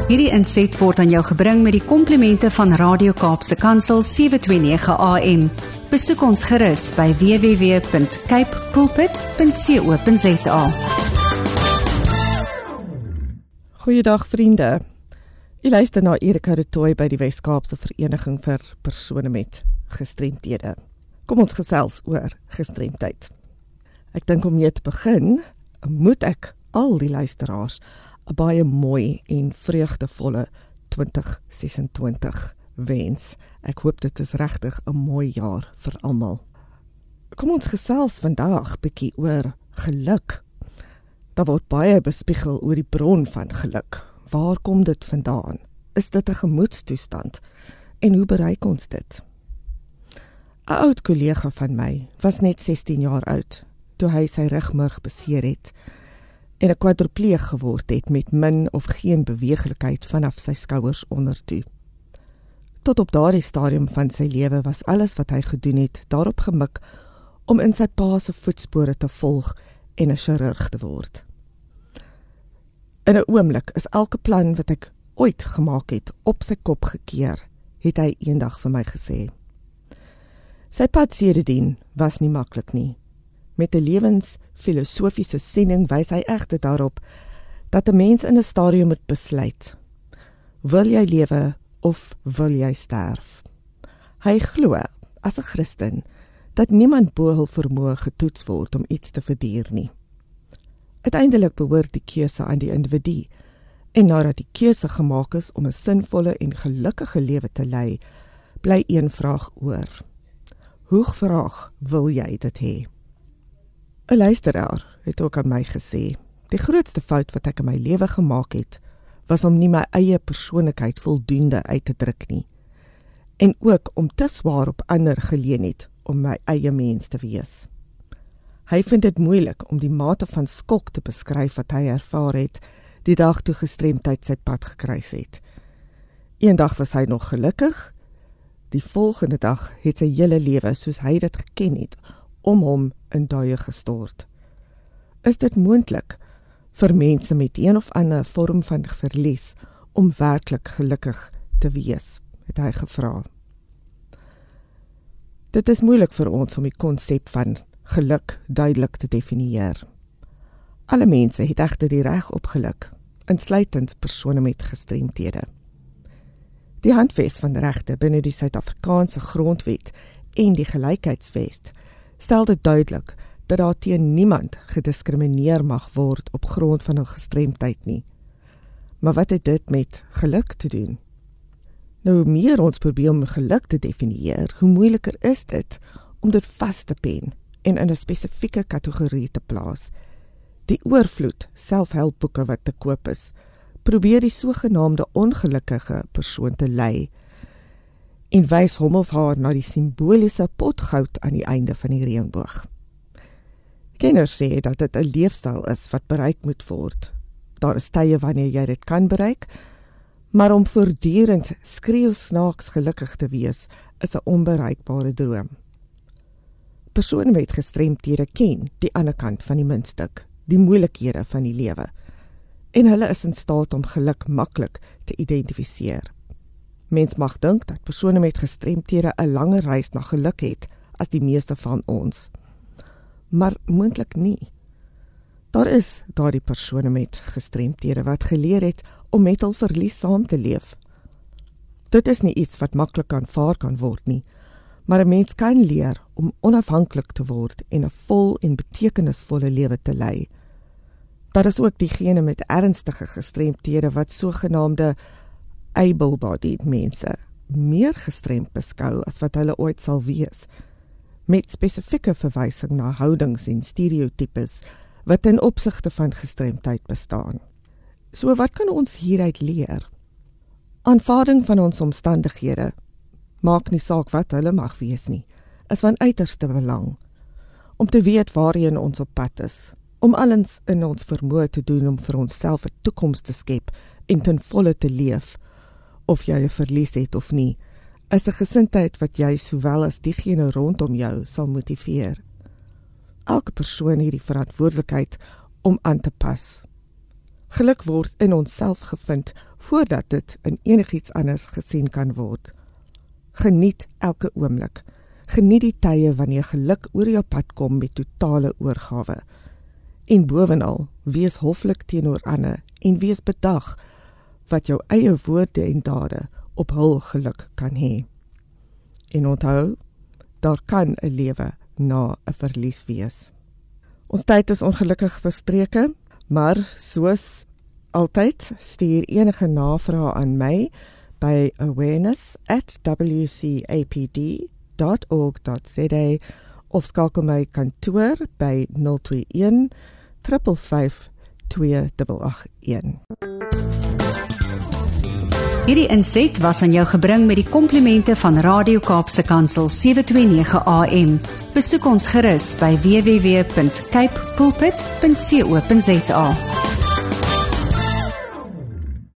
Hierdie inset word aan jou gebring met die komplimente van Radio Kaapse Kansel 729 AM. Besoek ons gerus by www.cape pulpit.co.za. Goeiedag vriende. Jy luister na Erika de Tooy by die Wes-Kaapse Vereniging vir persone met gestremthede. Kom ons gesels oor gestremdheid. Ek dink om mee te begin, moet ek al die luisteraars 'n baie mooi en vreugdevolle 2026 wens. Ek hoop dit is regtig 'n mooi jaar vir almal. Kom ons gesels vandag bietjie oor geluk. Daar word baie bespiegel oor die bron van geluk. Waar kom dit vandaan? Is dit 'n gemoedstoestand? En hoe bereik ons dit? 'n Oud kollega van my was net 16 jaar oud toe hy sy rugmurg beseer het en 'n kwadripleeg geword het met min of geen beweeglikheid vanaf sy skouers ondertoe. Tot op daardie stadium van sy lewe was alles wat hy gedoen het daarop gemik om in sy pa se voetspore te volg en 'n chirurg te word. In 'n oomblik is elke plan wat ek ooit gemaak het op sy kop gekeer, het hy eendag vir my gesê. Sy pad sedertdien was nie maklik nie. Met 'n lewensfilosofiese siening wys hy egter daarop dat 'n mens in 'n stadium moet besluit. Wil jy lewe of wil jy sterf? Hy glo, as 'n Christen, dat niemand bo hul vermoë getoets word om iets te verduur nie. Uiteindelik behoort die keuse aan die individu, en nadat die keuse gemaak is om 'n sinvolle en gelukkige lewe te lei, bly een vraag oor. Hoe graag wil jy dit hê? 'n Luisteraar het ook aan my gesê, die grootste fout wat ek in my lewe gemaak het, was om nie my eie persoonlikheid voldoende uit te druk nie, en ook om te swaar op ander geleen het om my eie mens te wees. Hy vind dit moeilik om die mate van skok te beskryf wat hy ervaar het, die dag toe gestremdheid sy pad gekruis het. Eendag was hy nog gelukkig, die volgende dag het sy hele lewe soos hy dit geken het, om hom in duie gestort. Is dit moontlik vir mense met een of ander vorm van verlies om werklik gelukkig te wees, het hy gevra. Dit is moeilik vir ons om die konsep van geluk duidelik te definieer. Alle mense het egter die reg op geluk, insluitend persone met gestremthede. Die handves van regte binne die Suid-Afrikaanse grondwet en die gelykheidswet stel dit duidelik dat daar teen niemand gediskrimineer mag word op grond van 'n gestremdheid nie. Maar wat het dit met geluk te doen? Nou, hoe meer ons probeer om geluk te definieer, hoe moeiliker is dit om dit vas te pen en in 'n spesifieke kategorie te plaas. Die oorvloed selfhelpboeke wat te koop is, probeer die sogenaamde ongelukkige persoon te lei en wys hom of haar na die simboliese potgoud aan die einde van die reënboog. Kenners sê dat dit 'n leefstyl is wat bereik moet word. Daar is tye wanneer jy dit kan bereik, maar om voortdurend skreeusnaaks gelukkig te wees, is 'n onbereikbare droom. Persone met gestremthede ken die ander kant van die muntstuk, die moeilikhede van die lewe, en hulle is in staat om geluk maklik te identifiseer. Mens mag dink dat persone met gestremthede 'n langer reis na geluk het as die meeste van ons, maar moontlik nie. Daar is daardie persone met gestremthede wat geleer het om met hul verlies saam te leef. Dit is nie iets wat maklik aanvaar kan word nie, maar 'n mens kan leer om onafhanklik te word en 'n vol en betekenisvolle lewe te lei. Daar is ook diegene met ernstige gestremthede wat sogenaamde able-bodied mense meer gestremd beskou as wat hulle ooit sal wees, met spesifieke verwysing na houdings en stereotypes wat in opsigte van gestremdheid bestaan. So wat kan ons hieruit leer? Aanvaarding van ons omstandighede, maak nie saak wat hulle mag wees nie, is van uiterste belang, om te weet waarheen ons op pad is, om alles in ons vermoë te doen om vir onsself 'n toekoms te skep en ten volle te leef, of jy 'n verlies het of nie, is 'n gesindheid wat jy sowel as diegene rondom jou sal motiveer. Elke persoon het die verantwoordelikheid om aan te pas. Geluk word in onsself gevind voordat dit in enigiets anders gesien kan word. Geniet elke oomblik. Geniet die tye wanneer geluk oor jou pad kom met totale oorgawe. En bovenal, wees hoflik teenoor ander en wees bedag wat jou eie woorde en dade op hul geluk kan hê. En onthou, daar kan 'n lewe na 'n verlies wees. Ons tyd is ongelukkig verstreke, maar soos altyd stuur enige navrae aan my by awareness@wcapd.org.za of skakel my kantoor by 021 555 2881. Hierdie inset was aan jou gebring met die komplimente van Radio Kaapse Kansel 729 AM. Besoek ons gerus by www.cape pulpit.co.za.